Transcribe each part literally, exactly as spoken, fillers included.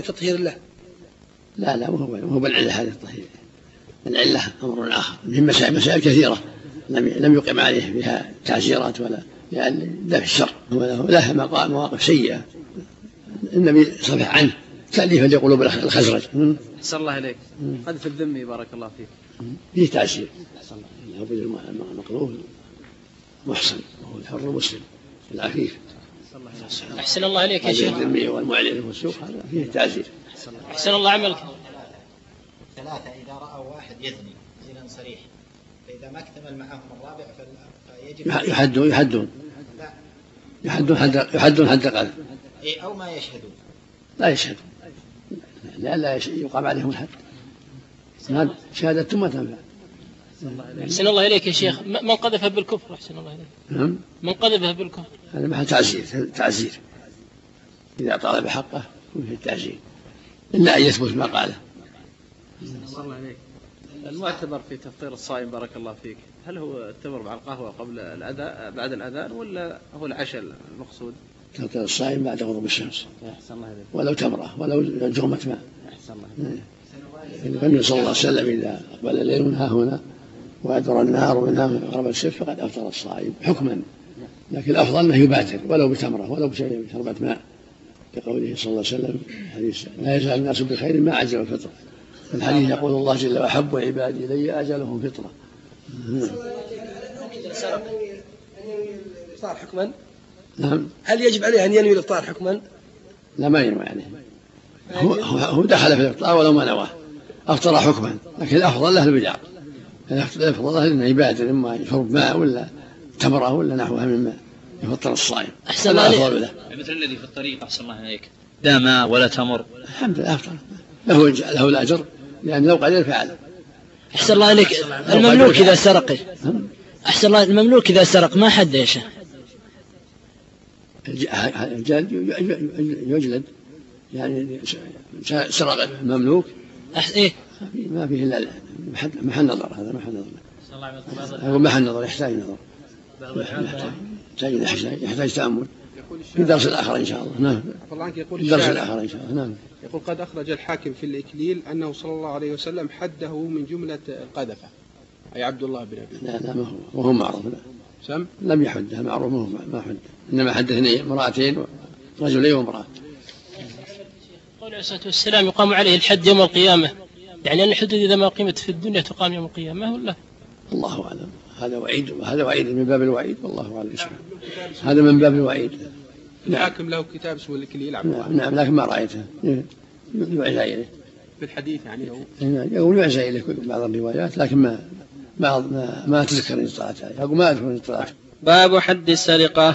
تطهير الله؟ لا لا مو بالعلة هذا التطهير، العلة أمر آخر، من مسائل مسائل كثيرة لم يقم عليه بها تعزيرات ولا يعني دفع الشر، ولها مواقف سيئة النبي صفح عنه تأليفا لقلوب الخزرج. أحسن الله إليك. قذف الذمي بارك الله فيك فيه تعزير، المقذوف محصن وهو الحر المسلم العفيف. أحسن الله إليك يا شيخ. الذمي والمعلن والسوق هذا فيه تعزير. أحسن الله عملك. ثلاثة إذا رأوا واحد يزني زنا صريح، فإذا ما اكتمل معهم الرابع فيجب يحدون يحدون يحدون حد يحدون حد قذف. إيه أو ما يشهدون. لا يشهدون، لا لا يقام عليهم الحد، شهادتهم ما تنفع. أحسن الله إليك يا شيخ. من قذف بالكفر؟ أحسن الله إليك. نعم. من قذف بالكفر هذا محل تعزير، تعزير إذا طالب حقه يكون في التعزير إلا أن يثبت ما قاله. أحسن الله إليك. المعتبر في تفطير الصائم بارك الله فيك، هل هو التمر مع القهوة قبل الأذان بعد الأذان ولا هو العشاء المقصود؟ تفطير الصائم بعد غروب الشمس. أحسن الله إليك. ولو تمرة ولو جرمة ماء. أحسن الله إليك. النبي صلى الله عليه وسلم إذا أقبل الليل من ها هنا وأدبر النهار ومنها من غرب الشمس فقد أفطر الصائم حكما، لكن الأفضل أنه يبادر ولو بتمرة ولو بشيء بشربة ماء، كقوله صلى الله عليه وسلم حديث لا يزال الناس بخير ما عجل الفطر. في الحديث يقول الله جل وأحب عبادي إلي أجلهم فطرة. الإفطار حكما؟ نعم. هل يجب عليه أن ينوي الإفطار حكما؟ لا ما ينوي عليه، هو, هو دخل في الإفطار ولو ما نواه أفطر حكما، لكن الأفضل له البدع، الأفضل له أنه يبادر إما يشرب ماء ولا تمرة ولا نحوها من ماء يفطر الصائم. أحسن الله عليك. مثل الذي في الطريق أحسن الله عليك لا ماء ولا تمر الحمد لله أفطر له له الأجر لأن لو قليل فعل. أحسن الله عليك. المملوك إذا سرق أحسن الله المملوك إذا سرق ما حد يا شيخ؟ الجلد يجلد يعني سرق المملوك إيه؟ ما فيه إلا محل نظر، هذا محل نظر، هو محل نظر يحتاج نظر، يحتاج يحتاج تأمل في درس الآخر إن شاء الله. نعم. درس الآخر إن شاء الله. نعم. يقول قد أخرج الحاكم في الإكليل أنه صلى الله عليه وسلم حده من جملة القذفة، أي عبد الله بن أبي. لا لا ما هو وهو معروف. لا. سم؟ لم يحدها معروف، ما حد، إنما حدثني امرأتين رجلين وامرأة. قول عليه الصلاة والسلام يقام عليه الحد يوم القيامة، يعني أن الحدود إذا ما قيمت في الدنيا تقام يوم القيامة ولا؟ الله أعلم، هذا وعيد وهذا وعيد من باب الوعيد، والله أعلم. هذا من باب الوعيد. الحاكم له كتاب اسمه الإكليل. نعم نعم لكن ما رأيته يعزى إليه في الحديث يعني يقول يعزى إليه بعض الروايات لكن ما بعض ما, ما تذكر إن طلعت عليه، أقول ما أذكر إن طلعت. باب حد السرقة.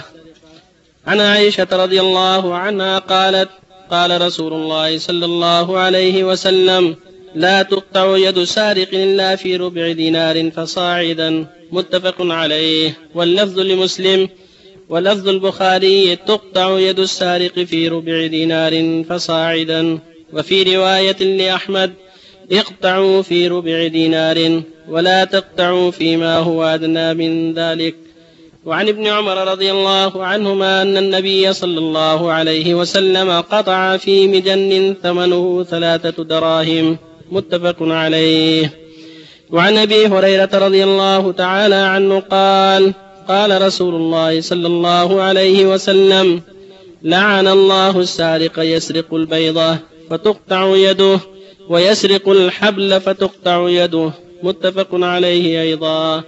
عن عائشة رضي الله عنها قالت قال رسول الله صلى الله عليه وسلم لا تقطع يد سارق إلا في ربع دينار فصاعدا، متفق عليه. واللفظ لمسلم ولفظ البخاري تقطع يد السارق في ربع دينار فصاعدا. وفي رواية لأحمد اقطعوا في ربع دينار ولا تقطعوا فيما هو أدنى من ذلك. وعن ابن عمر رضي الله عنهما أن النبي صلى الله عليه وسلم قطع في مجن ثمنه ثلاثة دراهم، متفق عليه. وعن أبي هريرة رضي الله تعالى عنه قال قال رسول الله صلى الله عليه وسلم لعن الله السارق يسرق البيضة فتقطع يده ويسرق الحبل فتقطع يده، متفق عليه أيضا.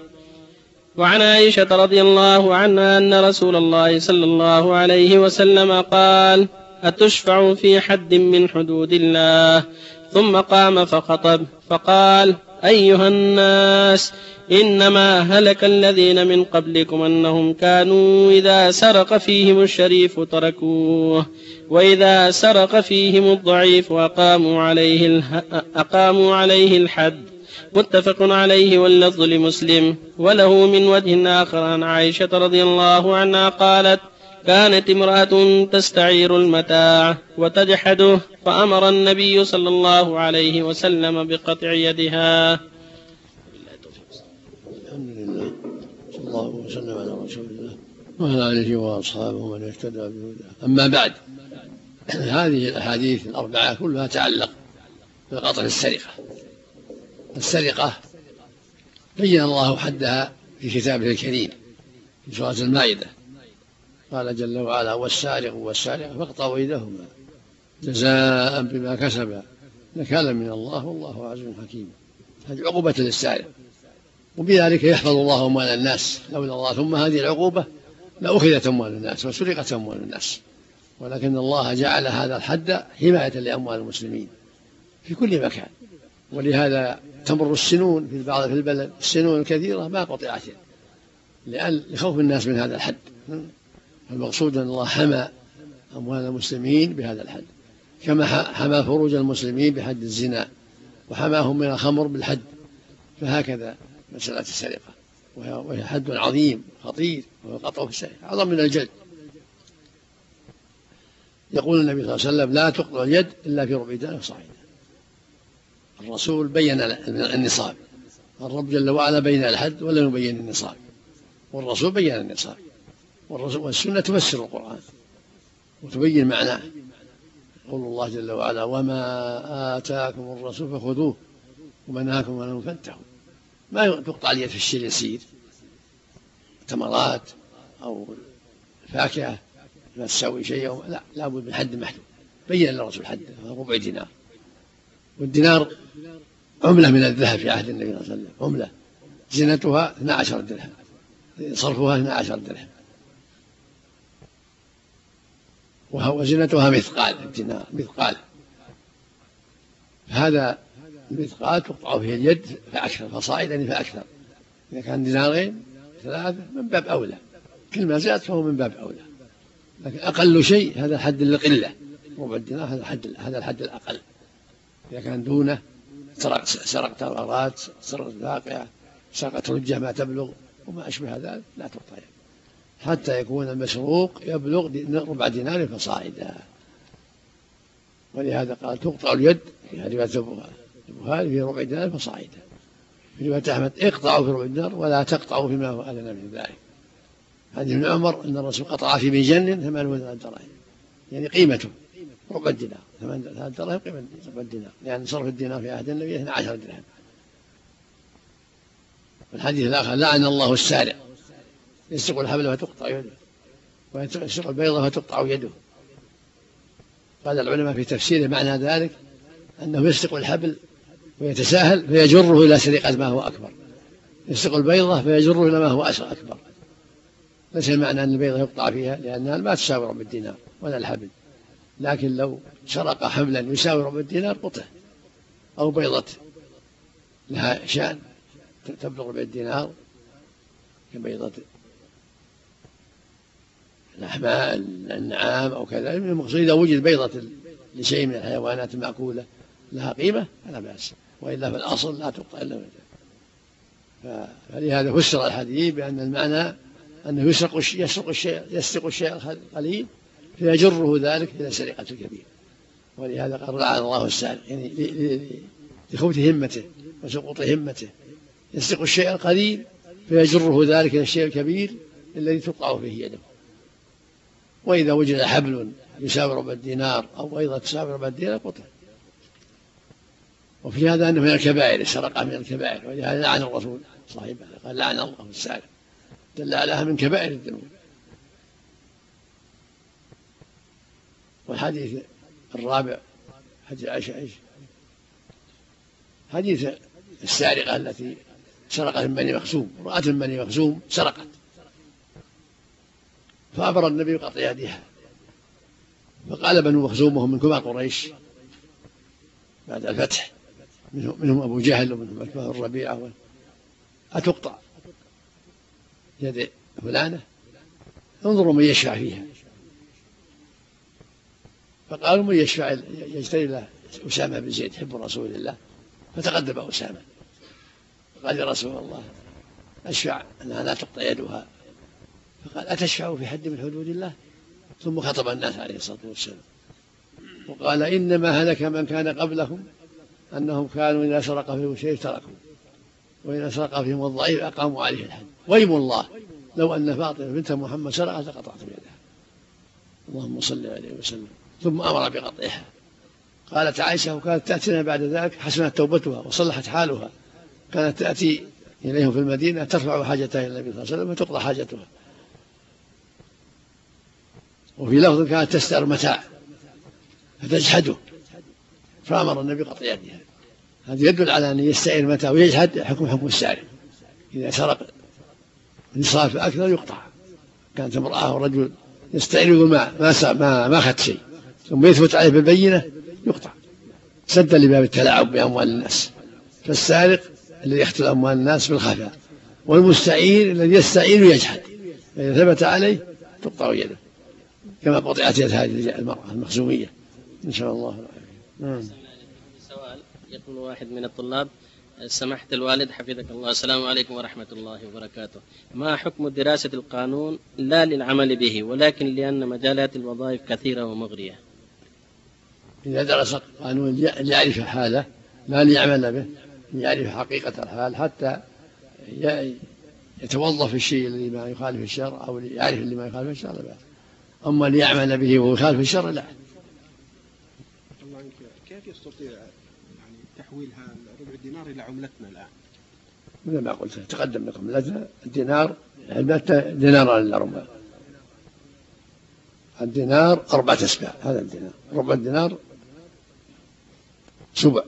وعن عائشة رضي الله عنها أن رسول الله صلى الله عليه وسلم قال أتشفع في حد من حدود الله؟ ثم قام فخطب فقال أيها الناس إنما هلك الذين من قبلكم أنهم كانوا إذا سرق فيهم الشريف تركوه وإذا سرق فيهم الضعيف أقاموا عليه, أقاموا عليه الحد، متفق عليه. واللفظ لمسلم وله من وجه آخر عن عائشة رضي الله عنها قالت كانت امرأة تستعير المتاع وتجحده فأمر النبي صلى الله عليه وسلم بقطع يدها. الحمد لله صلى الله وسلم على رسول الله وعلى آله وأصحابه ومن اهتدى بهداه. أما بعد، هذه الأحاديث الأربعة كلها تعلق بقطع السرقة. السرقة بين الله حدها في كتابه الكريم في سورة المائدة، قال جل وعلا: والسارق والسارقة فاقطعوا أيديهما جزاء بما كسبا نكالا من الله والله عزيز حكيم. هذه عقوبة للسارق، وبذلك يحفظ الله أموال الناس. لولا الله ثم هذه العقوبة لأخذت أموال الناس وسرقت أموال الناس، ولكن الله جعل هذا الحد حماية لأموال المسلمين في كل مكان. ولهذا تمر السنون في بعض في البلد، السنون الكثيرة ما قطعت لأن لخوف الناس من هذا الحد. المقصود أن الله حمى أموال المسلمين بهذا الحد، كما حمى فروج المسلمين بحد الزنا، وحماهم من الخمر بالحد. فهكذا مسألة السرقة، وهي حد عظيم خطير، وهو قطع في السرقة أعظم من الجلد. يقول النبي صلى الله عليه وسلم: لا تقطع اليد إلا في ربع دينار صاعدا. الرسول بين النصاب، الرب جل وعلا بين الحد ولم يبين النصاب، والرسول بين النصاب، والسنة تفسر القرآن وتبين معناه. يقول الله جل وعلا: وما آتاكم الرسول فخذوه وما نهاكم عنه فانتهوا. ما تقطع اليد في الشيء اليسير، تمرات أو فاكهة لا تساوي شيء، لا لابد من حد محدود. بين الرسول حد ربع دينار، والدينار عملة من الذهب في عهد النبي صلى الله عليه وسلم، عملة زينتها اثنا عشر درهم، صرفها اثنا عشر درهم، وزينتها مثقال الدينار، مثقال. هذا المثقال تقطع فيه اليد فأكثر، فصاعدا فأكثر. إذا كان دينارين ثلاثة من باب أولى، كل ما زاد فهو من باب أولى. لكن أقل شيء هذا الحد القلة، ربع الدينار هذا الحد هذا الحد الأقل. إذا كان دونه سرق سرقت الأغراض، سرقت الواقعة، سرقت رجة ما تبلغ وما أشبه ذلك لا تقطع، حتى يكون المسروق يبلغ ربع دينار فصاعدا. ولهذا قال: تقطع اليد في رواية البخاري في ربع دينار فصاعدا. في رواية أحمد: اقطعوا في ربع دينار ولا تقطعوا فيما هو أدنى من ذلك. هذه ابن عمر أن الرسول قطع في مجن ثمانية دراهم، يعني قيمته ربع الدينار، ثمانية دراهم قيمة ربع الدينار، لأن يعني صرف الدينار في عهد النبي اثنا عشر درهم. والحديث الآخر: لعن الله السارق، يسرق الحبل فتقطع يده، ويسرق البيضة فتقطع يده. قال العلماء في تفسير معنى ذلك أنه يسرق الحبل ويتساهل فيجره إلى سرقة ما هو أكبر، يسرق البيضة فيجره إلى ما هو أكبر. ليس المعنى أن البيضة يقطع فيها لأنها ما تساوي ربع الدينار ولا الحبل، لكن لو سرق حبلا يساوي ربع الدينار قطع، أو بيضة لها شأن تبلغ ربع الدينار كبيضة الأحمال النعام أو كذا. المقصود إذا وجد بيضة لشيء من الحيوانات المأكولة لها قيمة فلا بأس، وإلا في الأصل لا تقطع إلا من ذلك. فلهذا فسر الحديث بأن المعنى أنه يسرق الشيء يسرق الشيء يسرق الشيء القليل فيجره ذلك إلى سرقة الكبير. ولهذا قال: لعن الله السارق، يعني لخوت همته وسقوط همته، يسرق الشيء القليل فيجره ذلك إلى الشيء الكبير الذي تقطع فيه يده. وإذا وجد حبل يساوي ربع الدينار أو بيضة تساوي ربع الدينار قطع. وفي هذا أنه من الكبائر، السرقة من الكبائر، ولهذا لعن الرسول صاحبه، قال: لعن الله السارق، دل عليها من كبائر الذنوب. والحديث الرابع حديث عائشة عائشة حديث السارقة التي سرقت من بني مخزوم، رأت من بني مخزوم سرقت، فأمر النبي بقطع يدها، فقال بنو مخزوم وهم من كبار قريش بعد الفتح، منهم أبو جهل ومنهم أتباع الربيعة: أتقطع يد فلانة؟ انظروا من يشفع فيها. فقالوا: من يشفع يجتري له أسامة بن زيد حب رسول الله. فتقدم أسامة فقال: يا رسول الله أشفع أنها لا تقطع يدها. فقال: أتشفع في حد من حدود الله؟ ثم خطب الناس عليه الصلاة والسلام وقال: إنما هلك من كان قبلهم أنهم كانوا إذا سرق فيهم شيء تركوا، وإذا سرق فيهم الضعيف أقاموا عليه الحد. ويم الله لو أن فاطمة بنت محمد سرقت لقطعت يدها. اللهم صل عليه وسلم. ثم أمر بقطعها. قالت عائشة: وكانت تأتينا بعد ذلك حسنت توبتها وصلحت حالها، كانت تأتي إليهم في المدينة ترفع حاجتها إلى النبي صلى الله عليه وسلم وتقضى حاجتها. وفي لفظ: كانت تستأر متاع فتجحده فأمر النبي قطع يدها. هذا يدل على أن يستعير متاع ويجحد حكم حكم السارق. إذا سرق نصاب أكثر يقطع. كانت امرأة ورجل يستعير الماء ما ما ما أخذ شيء ثم يثبت عليه بالبينة يقطع سدا لباب التلاعب بأموال الناس. فالسارق الذي يقتل أموال الناس بالخفاء، والمستعير الذي يستعير ويجحد، فإذا ثبت عليه تقطع يده كما قطعت يد هذه المرأة المخزومية. إن شاء الله. نعم. سؤال يقول واحد من الطلاب: سماحة الوالد حفظك الله، السلام عليكم ورحمة الله وبركاته، ما حكم دراسة القانون لا للعمل به ولكن لأن مجالات الوظائف كثيرة ومغرية؟ إذا درس القانون ليعرف حاله لا ليعمل به، ليعرف حقيقة الحال حتى يتوظف في الشيء الذي ما يخالف الشرع أو يعرف اللي ما يخالف الشرع لا. أما ليعمل به ويخالف الشرع لا. كيف يستطيع يعني تحويل هذا ربع الدينار إلى عملتنا الآن؟ مثل ما قلت تقدم لكم لجنة الدينار علبته ديناران إلا ربع. الدينار أربعة أسباع، هذا الدينار ربع الدينار سبع.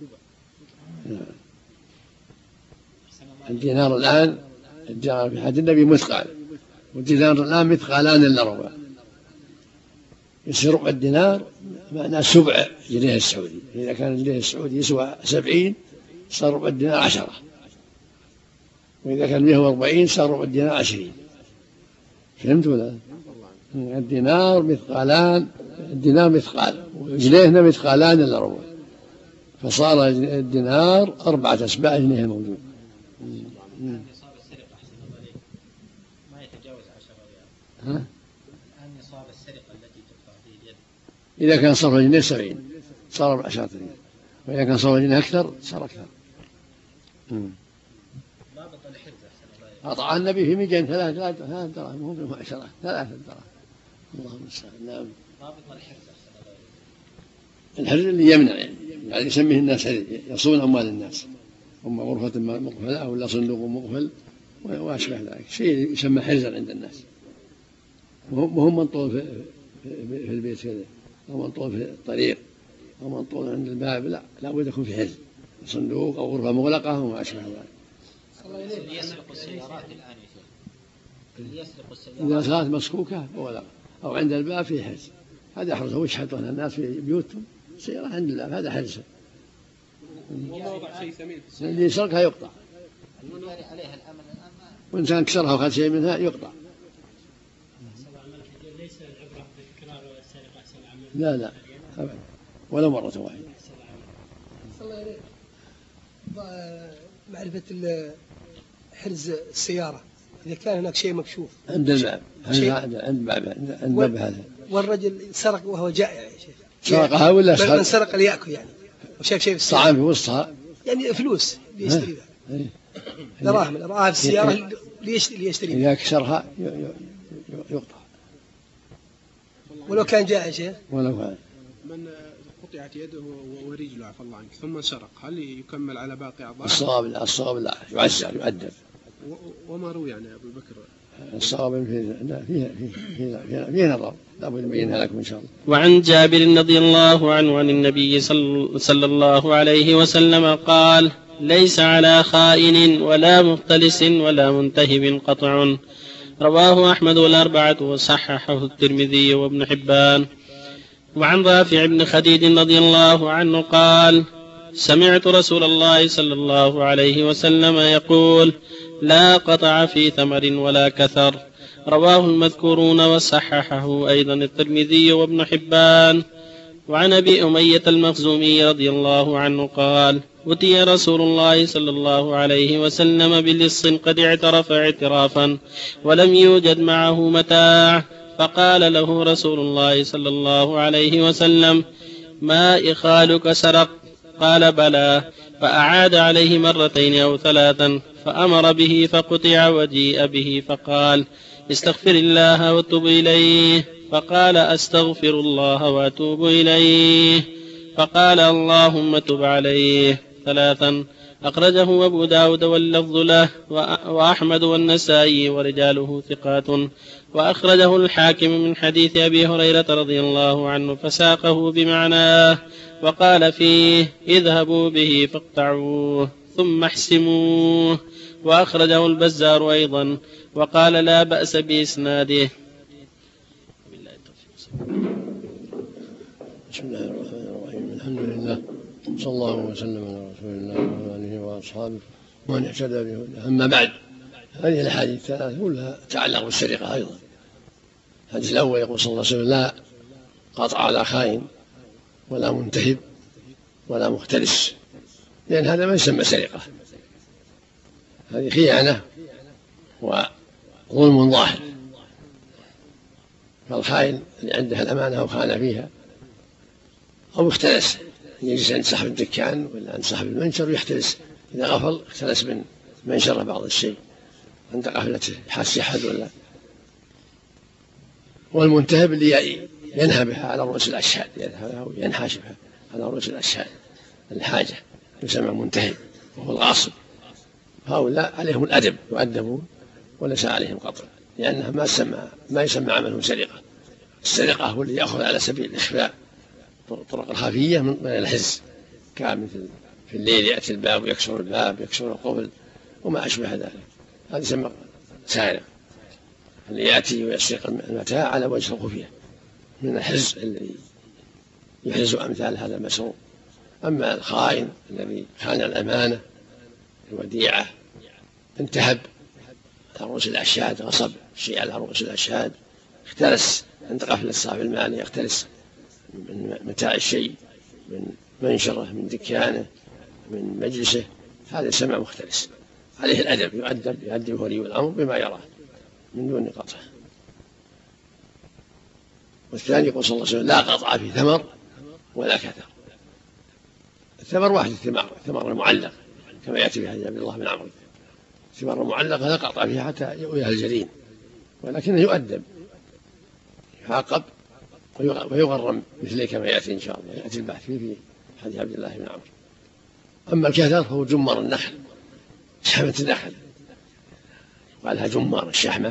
الدينار الآن الدينار في حد النبي مثقال، والدينار الآن مثقالان إلا ربع. يصير ربع الدينار معناه سبع جنيه السعودي. إذا كان الجنيه السعودي يسوى سبعين صار ربع الدينار عشرة، وإذا كان مئة وأربعين صار ربع الدينار عشرين. فهمت ولا؟ الدينار مثقالان، الدينار مثقال وجنيهنا مثقالان إلا ربع، فصار الدينار أربعة أسباع جنيه الموجود. نصاب السرقة ما يتجاوز عشرة ريال. الآن نصاب السرقة التي تقطع به اليد إذا كان صرف الجنيه سبعين صار عشرة ريال، وإذا كان صرف الجنيه أكثر صار أكثر. ضابط الحرز أحسن الله. أطاع النبي في مئتين ثلاثة ثلاثة دراهم مو عشرة ثلاثة دراهم. اللهم المستعان. نعم. ضابط الحرز أحسن الله. الحرز اللي يمنع يعني, يعني يسميه الناس يصون أموال الناس، أما غرفة مقفلة ولا صندوق مقفل وأشبه ذلك، شيء يسمى حرزا عند الناس، وهم منطول في, في البيت كذا أو منطول في الطريق أو منطول عند الباب، لا لا بد يكون في حرز، صندوق أو غرفة مغلقة وما أشبه ذلك. اللي يسرق السيارات الآن اللي يسرق السيارات إذا صارت مسكوكة أو عند الباب في حرز، هذا حرزه ويشحطون الناس في بيوتهم سيارة عند الباب، هذا حرزه. اللي يسرقها يقطع، وإن كان كسرها وأخذ شيء منها يقطع. ليس العبرة بتكرار السرقة، لا لا أبدا ولا مرة واحدة. معرفة حرز السيارة إذا كان هناك شيء مكشوف عند الباب، عند الباب عند الباب هذا، والرجل سرق وهو جائع يا شيخ، سرقها ولا سرق؟ من سرق ليأكل يعني، وشاف شيء في السيارة طعام في وسطها يعني فلوس ليشتري بها، دراهم رآها في السيارة ليشتري إذا كسرها يقطع ولو كان جائع شيخ. ولو كان من قطعت يده ورجله عفى الله عنك ثم سرق، هل يكمل على باقي أعضاء؟ الصواب لا، الصواب لا، يعزر يؤدب. وما روي عن أبو بكر الصواب فيه فيه فيه فيه, فيه نظر، لا بد نبينها لكم إن شاء الله. وعن جابر رضي الله عنه عن النبي صلى الله عليه وسلم قال: ليس على خائن ولا مختلس ولا منتهب قطع. رواه أحمد والأربعة وصححه الترمذي وابن حبان. وعن رافع بن خديج رضي الله عنه قال: سمعت رسول الله صلى الله عليه وسلم يقول: لا قطع في ثمر ولا كثر. رواه المذكورون وصححه أيضا الترمذي وابن حبان. وعن أبي أمية المخزومي رضي الله عنه قال: أتي رسول الله صلى الله عليه وسلم بلص قد اعترف اعترافا ولم يوجد معه متاع، فقال له رسول الله صلى الله عليه وسلم: ما إخالك سرق؟ قال: بلى. فأعاد عليه مرتين أو ثلاثا فأمر به فقطع وجيء به فقال: استغفر الله وتب إليه. فقال أستغفر الله وأتوب إليه، فقال اللهم تب عليه ثلاثا. أخرجه أبو داود واللفظ له وأحمد والنسائي ورجاله ثقات، وأخرجه الحاكم من حديث أبي هريرة رضي الله عنه فساقه بمعناه، وقال فيه اذهبوا به فاقطعوه ثم احسموه. وأخرجه البزار أيضا وقال لا بأس بإسناده. بسم الله الرحمن الرحيم، الحمد لله صلى الله وسلم على رسول الله وعلى آله وأصحابه ومن اهتدى بهداه. أما بعد، هذه الأحاديث الثلاث كلها تتعلق بالسرقة أيضا. الحديث الأول يقول صلى الله عليه وسلم لا قطع على خائن ولا منتهب ولا مختلس، لأن هذا ما يسمى سرقة، هذه خيانة وظلم ظاهر. فالخائن اللي عنده الأمانة أو خان فيها أو اختلس، يجلس عند صاحب الدكان ولا عند صاحب المنشر ويختلس، إذا غفل اختلس من منشره بعض الشيء عند غفلته يحاسي أحد ولا. والمنتهب اللي ينهبها على رؤوس الأشهاد، ينحاش بها على رؤوس الأشهاد الحاجة، يسمى منتهب وهو الغاصب. هؤلاء عليهم الأدب، يؤدبون وليس عليهم قطع، لأنها ما يسمى ما يسمى عملهم سرقة. السرقة هو اللي يأخذ على سبيل الإخفاء، الطرق الخفية من الحز، كمثل في الليل يأتي الباب ويكسر الباب، يكسر القفل وما أشبه ذلك، هذا يسمى سارق. اللي يأتي ويسرق المتاع على وجه الخفية من الحز الذي يحرز أمثال هذا المسروق. أما الخائن الذي خان الأمانة الوديعة، انتهب على رؤوس الأشهاد، غصب شيء على رؤوس الأشهاد، اختلس عند غفلة صاحب المال، يختلس من متاع الشيء، من منشره، من دكانه، من مجلسه، هذا يسمى مختلس، عليه الأدب، يؤدب يؤدب ولي الأمر بما يراه من دون قطع. والثاني يقول صلى الله عليه وسلم لا قطع في ثمر ولا كثر. الثمر واحد، الثمار الثمر المعلق كما يأتي في حديث عبد الله بن عمرو، الثمار المعلقة لا قطع فيها حتى يؤويها الجرين، ولكنه يؤدب يعاقب ويغرم مثله كما يأتي إن شاء الله، يأتي البحث فيه في حديث عبد الله بن عمرو. أما الكثر فهو جمار النخل، شحمة النخل يقال لها جمار الشحمة،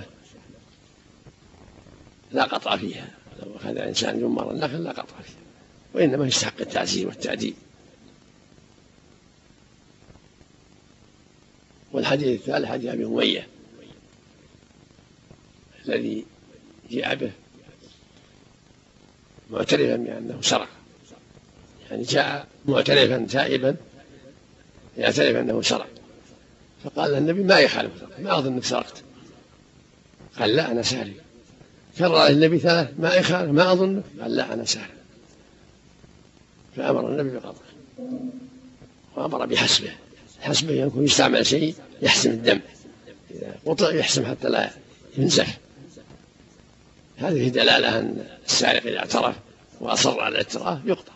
لا قطع فيها، لو أخذ إنسان جمار النخل لا قطع فيها، وإنما يستحق التعزير والتأديب. والحديث الثالث حديث أبي أمية الذي جاء به معترفا بأنه سرق، يعني جاء معترفا تائبا يعترف أنه سرق، فقال له النبي ما يخالف، ما أظن أنك سرقت، قال لا أنا سارق. كرر النبي ثلاث ما يخالف ما أظن، قال لا أنا سارق، فأمر النبي بقطعه وأمر بحسبه. حسبه يكون يستعمل شيء يحسم الدم، إذا قطع يحسم حتى لا ينزف. هذه دلالة أن السارق إذا اعترف وأصر على الاعتراف يقطع،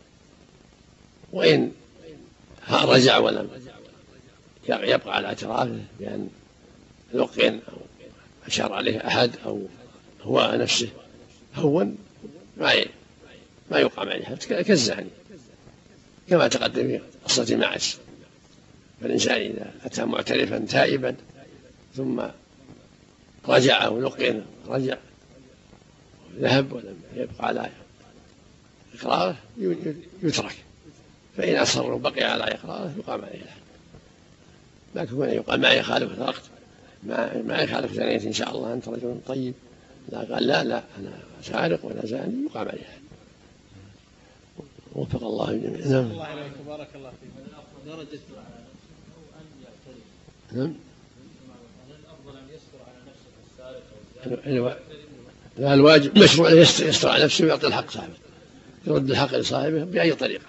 وإن رجع ولم يبقى على اعترافه بأن لقين أو أشار عليه أحد أو هو نفسه هون ما ما يقام عليه كالزاني كما تقدم في قصة معز. فالإنسان إذا أتى معترفا تائبا ثم رجع أو لقين رجع ذهب ولم يبقى على إقراره يترك، فإن أصر وبقي على إقراره يقام عليه الحد. لكن يقال ما يخالف سرقت، ما ما يخالف زانية إن شاء الله أنت رجل طيب، لا قال لا لا أنا سارق ولا زاني يقام عليه الحد. وفق الله الجميع. نعم. الله عليك بارك الله فيك. درجة نعم. الأفضل أن يستر على نفسه السارق أو لا، الواجب مشروع يستر على نفسه ويعطي الحق صاحبه، يرد الحق لصاحبه بأي طريقة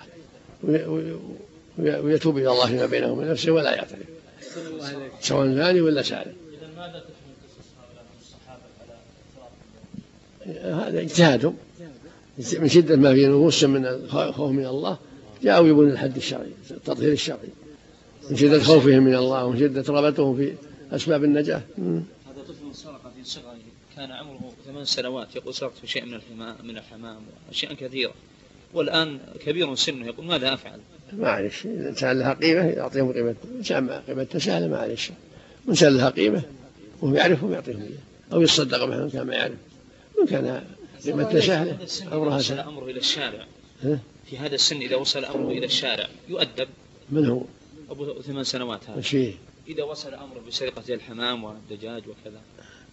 ويتوب إلى الله فيما بينه وبين نفسه ولا يعترف سواء زاني ولا سارق. إذا ماذا تفهم قصص هؤلاء الصحابة على إسراف؟ هذا اجتهادهم من شدة ما في نفوسهم من الخوف من الله، جاءوا يبون الحد الشرعي التطهير الشرعي، من شدة خوفهم من الله ومن شدة رغبتهم في أسباب النجاة. هذا طفل سرق في صغره كان عمره ثمان سنوات يقول سرقت في شيء من الحمام من الحمام وأشياء كثيرة، والآن كبير سنه يقول ماذا أفعل؟ معلش إن إنسان لها قيمة يعطيهم قيمة، إنسان ما قيمتها سهلة معلش، وإنسان لها قيمة وهم يعرفهم يعطيهم إياه، أو يتصدق معهم كان ما يعرف، وإن كان قيمتها سهلة أمرها وصل سهل. أمره إلى الشارع في هذا السن، إذا وصل أمره إلى الشارع يؤدب. من هو؟ أبو ثمان سنوات هذا. الشيء إذا وصل أمره بسرقة الحمام والدجاج وكذا.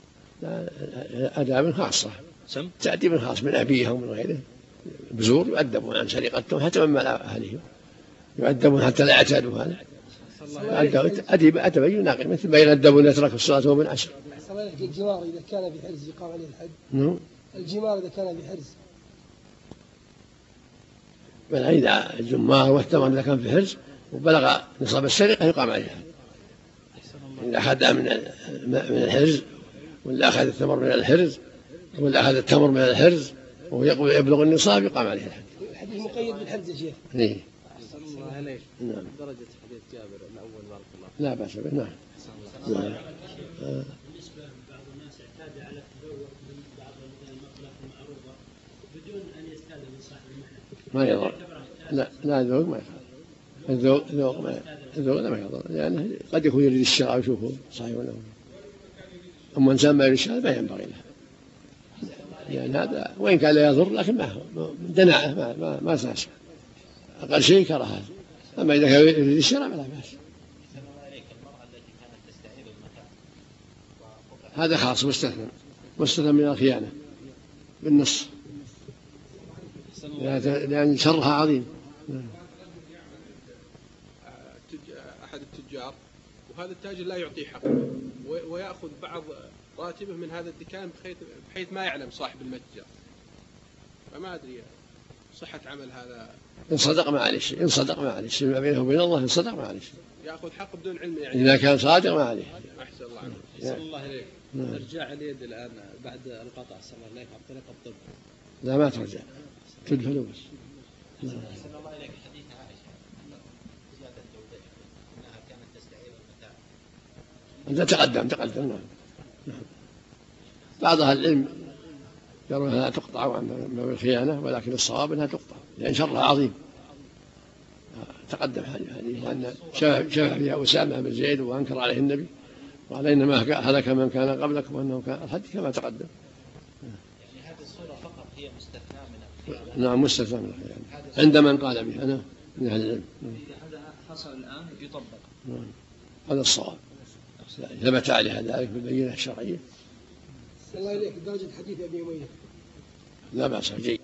آداب خاصة. سم؟ تأديب خاص من أبيهم ومن غيره. بزور يؤدبون عن سرقتهم حتى من مال أهلهم. يؤدبون حتى لا يعتادوا هذا. أدب أدب يناقض مثل ما يؤدبون يترك الصلاة وهو من عشر. الجمار إذا كان في حرز يقام عليه الحد. نعم. الجمار إذا كان في حرز. بل إذا الجمار والتمر إذا كان في حرز وبلغ نصاب السرقة يقام عليه الحد. إذا أخذ من من الحرز ولا أخذ التمر من الحرز ولا أخذ التمر من الحرز وهو يبلغ النصاب يقام عليه الحد. الحديث مقيد بالحرز يا شيخ. إيه. أحسن الله عليك. نعم. درجة حديث جابر الأول بارك الله. لا بأس به. نعم. نعم. بالنسبة لبعض الناس اعتاد على التذوق من بعض المطبخ المعروضة بدون أن يستأذن من صاحب المحل. ما يضر. لا لا الذوق ما يخالف. الذوق الذوق ما الذوق ما يضر، لأنه يعني قد يكون يريد الشراء ويشوفه صحيح ولا لا. أما إنسان ما يريد الشراء ما ينبغي له، لأن هذا وإن كان لا يضر لكن ما هو دناءة ما ما ما تناسب، أقل شيء كراهة. أما إذا كان يريد الشراء فلا بأس. هذا خاص مستثنى مستثنى من الخيانة بالنص، لأن شرها عظيم. أحد التجار وهذا التاجر لا يعطيه حقه ويأخذ بعض راتبه من هذا الدكان بحيث, بحيث ما يعلم صاحب المتجر، فما أدري صحة عمل هذا. إن صدق معلش، إن صدق معلش، ما بينه وبين الله إن صدق معلش. يأخذ حق بدون علم يعني. إذا كان صادق ما عليه. أحسن الله عليك. أحسن الله عليك. ترجع اليد الآن بعد القطع صلى الله عليك عن طريق الطب. لا ما ترجع، تدفن بس. أحسن الله عليك. حديث عائشة زيادة زوجته أنها كانت تستعير المتاع. أنت تقدم تقدم نعم. نعم. بعض أهل العلم يرون أنها تقطع عن الخيانة، ولكن الصواب أنها تقطع لأن شرها عظيم. تقدم حديث أن شفع فيها أسامة بن زيد وأنكر عليه النبي وقال إنما هلك من كان قبلكم وأنه كان الحديث كما تقدم. يعني هذه الصورة فقط هي مستثناة من الخيانة. نعم مستثناة من الخيانة عند من قال به أنا من أهل العلم. هذا حصل الآن يطبق. نعم. هذا الصواب. ثبت عليها ذلك بالبينة الشرعية. الله إليك درجة حديث أبي أمية. لا بأس جيد.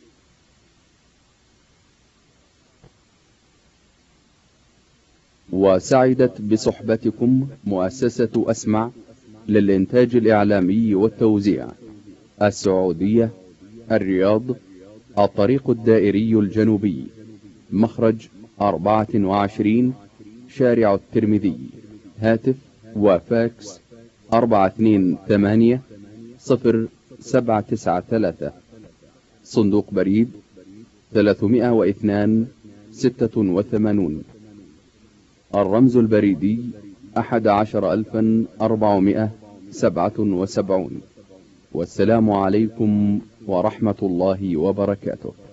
وسعدت بصحبتكم مؤسسة أسمع للإنتاج الإعلامي والتوزيع السعودية، الرياض، الطريق الدائري الجنوبي، مخرج أربعة وعشرين، شارع الترمذي، هاتف وفاكس أربعة اثنين ثمانية صفر سبعة تسعة ثلاثة، صندوق بريد ثلاثمائة واثنان ستة وثمانون، الرمز البريدي أحد عشر ألفا أربعمائة سبعة وسبعون. والسلام عليكم ورحمة الله وبركاته.